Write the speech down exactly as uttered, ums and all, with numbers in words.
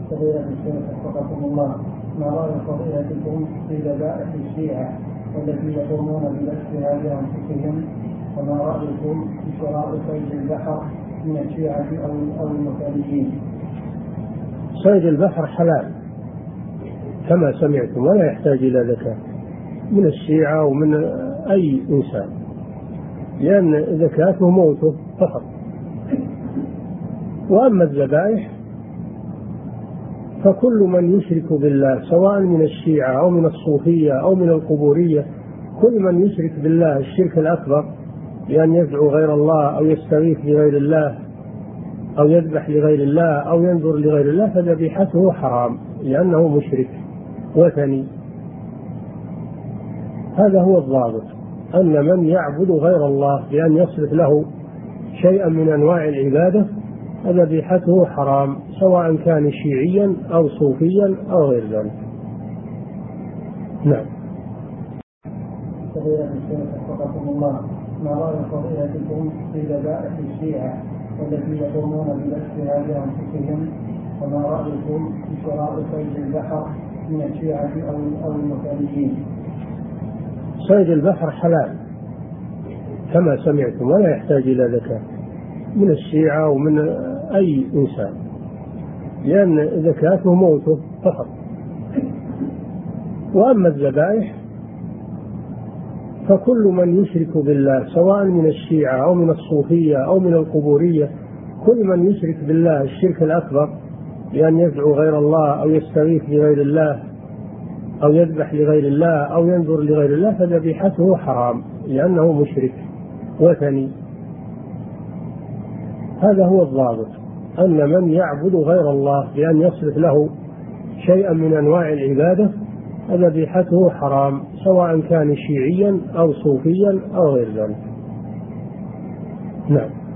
فضيلة الشيخ وفقكم الله، ما رأي فضيلتكم في ذبائح الشيعة والتي يقومون بنفسها بأنفسهم، وما رأيكم في شراء صيد البحر من الشيعة أو المثاليين؟ صيد البحر حلال كما سمعتم، ولا يحتاج إلى زكاة من الشيعة ومن أي إنسان، لأن زكاته موته فقط. وأما الذبائح فكل من يشرك بالله سواء من الشيعة أو من الصوفية أو من القبورية، كل من يشرك بالله الشرك الأكبر بأن يدعو غير الله أو يستغيث لغير الله أو يذبح لغير الله أو ينظر لغير الله فذبيحته حرام، لأنه مشرك وثني. هذا هو الضابط، أن من يعبد غير الله بأن يصرف له شيئا من أنواع العبادة فذبيحته حرام، سواء كان شيعيا أو صوفيا أو غير ذلك. نعم. فضيلة الشيخ وفقكم الله، ما رأي فضيلتكم في ذبائح الشيعة والتي يقومون بنفسها بأنفسهم، وما رأيكم في شراء صيد البحر من الشيعة أو المثاليين؟ صيد البحر حلال كما سمعتم، ولا يحتاج إلى زكاة من الشيعة ومن أي إنسان، لأن زكاته موته فقط. وأما الذبائح فكل من يشرك بالله سواء من الشيعة أو من الصوفية أو من القبورية، كل من يشرك بالله الشرك الأكبر بأن يدعو غير الله أو يستغيث لغير الله أو يذبح لغير الله أو ينظر لغير الله فذبيحته حرام، لأنه مشرك وثني. هذا هو الضابط، أن من يعبد غير الله بأن يصرف له شيئا من أنواع العبادة فذبيحته حرام، سواء كان شيعيا أو صوفيا أو غير ذلك. نعم.